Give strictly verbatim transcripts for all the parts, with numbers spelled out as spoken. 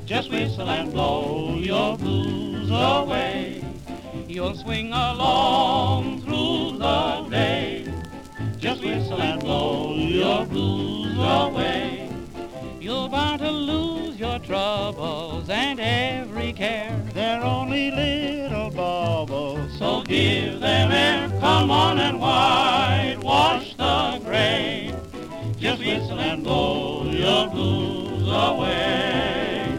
Just whistle and blow your blues away. You'll swing along through the day. Just whistle and blow your blues away. You're bound to lose your troubles and every care. They're only little baubles, So give them air, come on and whitewash the gray. Just whistle and blow your blues away.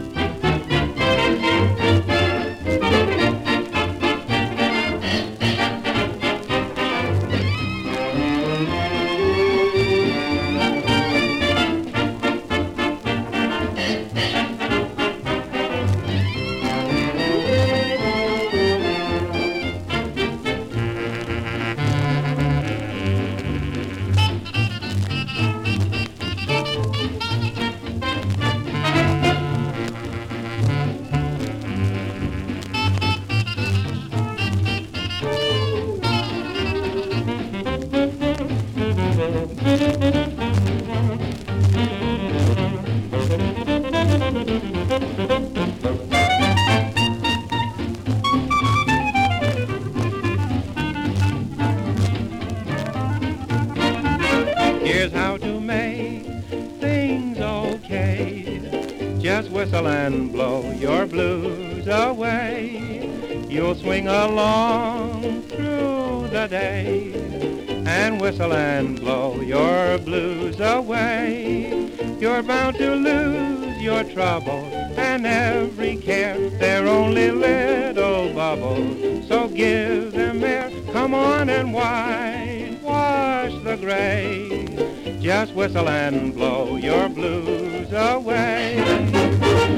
Here's how to make things okay. Just whistle and blow your blues away. You'll swing along through the day and whistle and blow your blues away. You're bound to lose your troubles and every care. They're only little bubbles, so give them air. Come on and whitewash the gray. Just whistle and blow your blues away.